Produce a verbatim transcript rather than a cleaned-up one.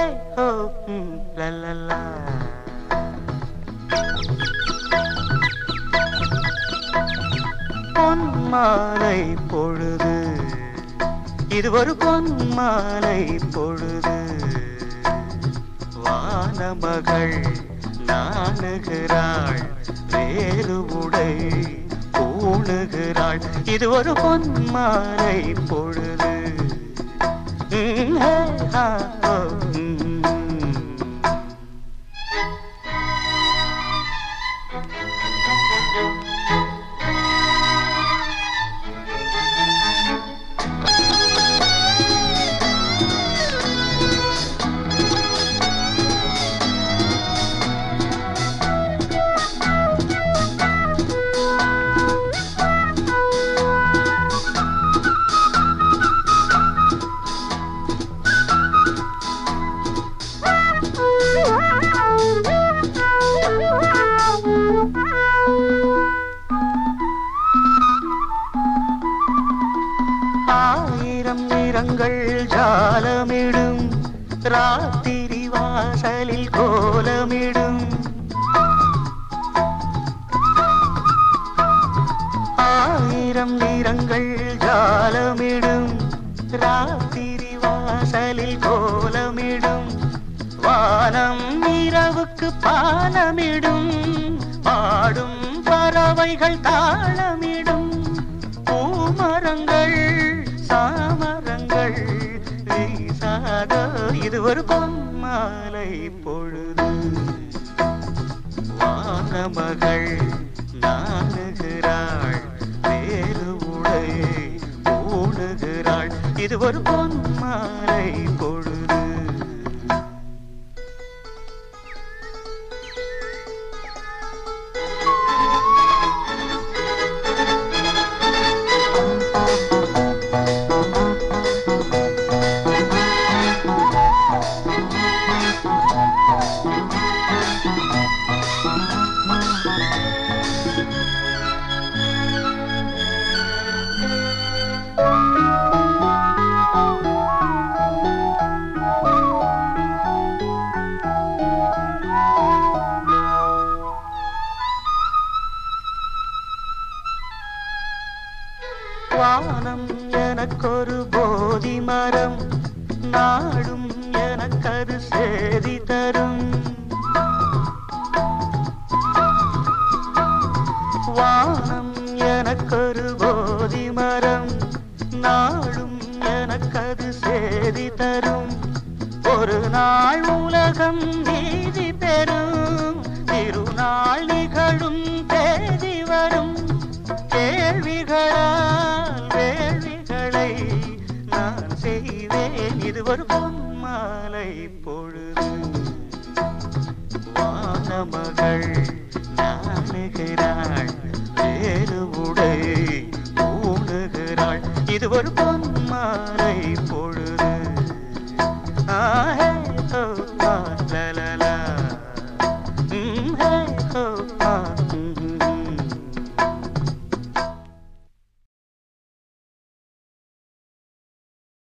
ஹோ ம், லா லா லா. பொன்மாலை பொழுது, இது ஒரு பொன்மாலை பொழுது. வானமகள் நாணுகிறாள், வேறு உடை பூணுகிறாள். இது ஒரு பொன்மாலை பொழுது. ம், ஹே, ஹா, ஓ, ம். ஆயிரம் நிறங்கள் ஜாலமிடும், ராத்திரி வாசலில் கோலமிடும். ஆயிரம் நிறங்கள் ஜாலமிடும், ராத்திரி வாசலில் கோலமிடும். வானம் இரவுக்கு பாலமிடும், பாடும் பறவைகள் தாளமிடும். பூமரங்கள் சாமரங்கள் வீசாத, இது ஒரு பொன்மாலை பொழுது. வானமகள் நாணுகிறாள், வேறு உடை பூணுகிறாள். இது ஒரு பொன்மாலை பொழுது. வானம் எனக்கொரு போதி மரம், நாடும் எனக்கது சேதி தரும். வானம் எனக்கொரு போதி மரம், நாடும் எனக்கது சேதி தரும். ஒரு நாள் உலகம் நீதி பெறும், திருநாள் நிகழும் தேதி வரும். கேள்விகளால் வேள்விகளை நான் செய்வேன், இது ஒரு பொன்மாலை பொழுது. வானமகள் நாணுகிறாள், வேறு உடை பூணுகிறாள். இது ஒரு பொன்மாலை பொழுது. ஆஹே